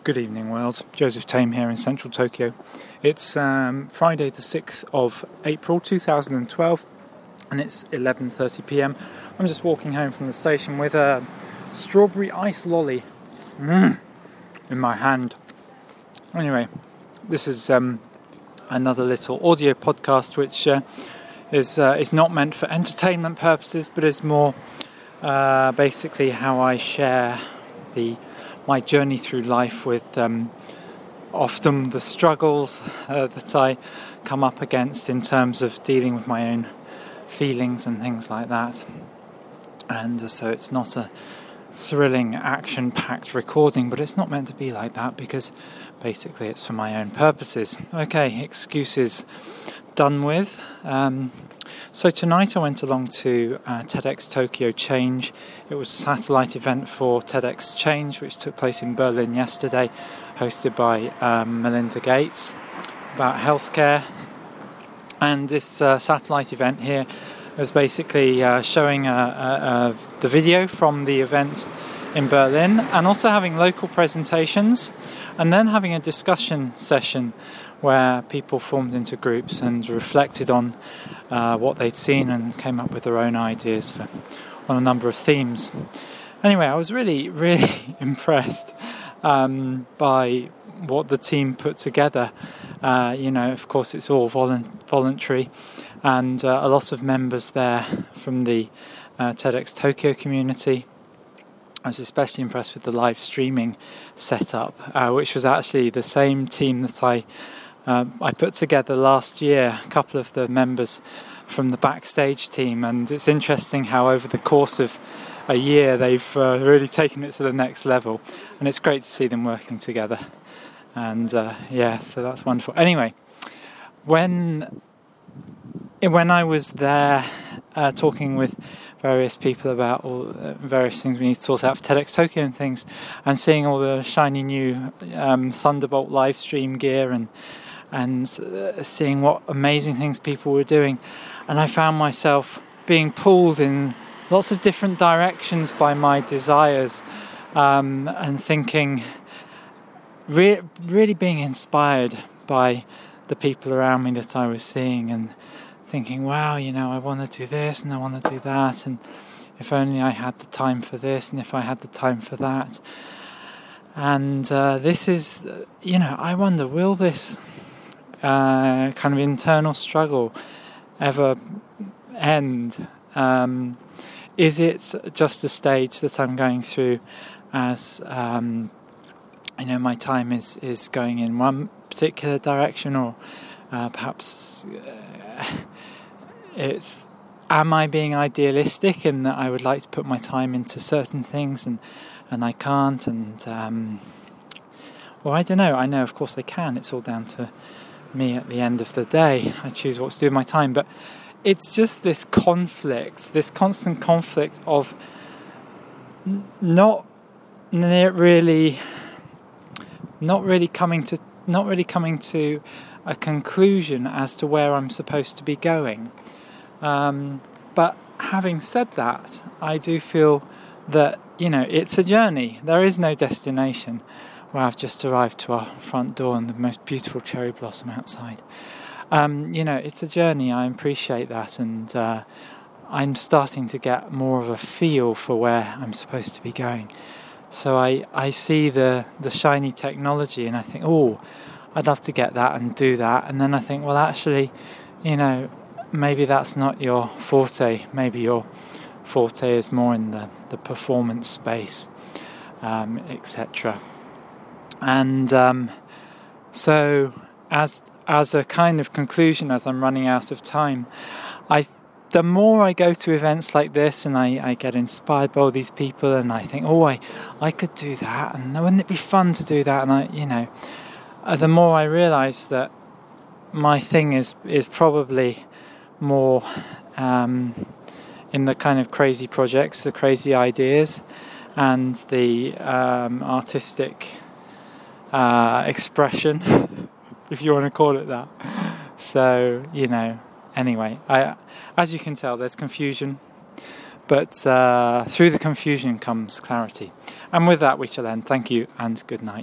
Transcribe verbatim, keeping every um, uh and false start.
Good evening, world. Joseph Tame here in central Tokyo. It's um, Friday the sixth of April two thousand twelve and it's eleven thirty p.m. I'm just walking home from the station with a strawberry ice lolly mm, in my hand. Anyway, this is um, another little audio podcast which uh, is uh, is not meant for entertainment purposes, but is more uh, basically how I share the my journey through life with um, often the struggles uh, that I come up against in terms of dealing with my own feelings and things like that. And uh, so it's not a thrilling, action-packed recording, but it's not meant to be like that because basically it's for my own purposes. Okay, excuses done with. Um, So tonight I went along to uh, TEDx Tokyo Change. It was a satellite event for TEDx Change, which took place in Berlin yesterday, hosted by um, Melinda Gates, about healthcare. And this uh, satellite event here was basically uh, showing uh, uh, uh, the video from the event in Berlin, and also having local presentations, and then having a discussion session where people formed into groups and reflected on uh, what they'd seen and came up with their own ideas for, on a number of themes. Anyway, I was really, really impressed um, by what the team put together. Uh, you know, of course, it's all volu- voluntary, and uh, a lot of members there from the uh, TEDx Tokyo community. I was especially impressed with the live streaming setup, uh, which was actually the same team that I uh, I put together last year, a couple of the members from the backstage team, and it's interesting how over the course of a year they've uh, really taken it to the next level, and it's great to see them working together. And uh, yeah, so that's wonderful. Anyway, when when I was there uh, talking with various people about all uh, various things we need to sort out for TEDx Tokyo and things, and seeing all the shiny new um, Thunderbolt live stream gear and and uh, seeing what amazing things people were doing, and I found myself being pulled in lots of different directions by my desires, um, and thinking, re- really being inspired by the people around me that I was seeing, and thinking, wow, you know, I want to do this and I want to do that, and if only I had the time for this, and if I had the time for that. And uh, this is, you know, I wonder, will this uh, kind of internal struggle ever end? Um, is it just a stage that I'm going through as, um, you know, my time is, is going in one particular direction, or uh, perhaps uh, it's, am I being idealistic in that I would like to put my time into certain things and, and I can't, and um, well, I don't know. I know, of course, I can. It's all down to me at the end of the day. I choose what to do with my time, but it's just this conflict, this constant conflict of n- not really, not really coming to, not really coming to a conclusion as to where I'm supposed to be going. Um, but having said that, I do feel that, you know, it's a journey. There is no destination where I've just arrived to our front door and the most beautiful cherry blossom outside. Um, you know, it's a journey. I appreciate that, and uh, I'm starting to get more of a feel for where I'm supposed to be going. So I, I see the, the shiny technology and I think, oh, I'd love to get that and do that. And then I think, well, actually, you know, maybe that's not your forte. Maybe your forte is more in the, the performance space, um, et cetera. And um, so as as a kind of conclusion, as I'm running out of time, I the more I go to events like this and I, I get inspired by all these people, and I think, oh, I, I could do that, and wouldn't it be fun to do that? And I, you know, uh, the more I realise that my thing is is probably more um, in the kind of crazy projects, the crazy ideas, and the um, artistic uh, expression, if you want to call it that. So, you know, anyway, I, as you can tell, there's confusion, but uh, through the confusion comes clarity. And with that, we shall end. Thank you and good night.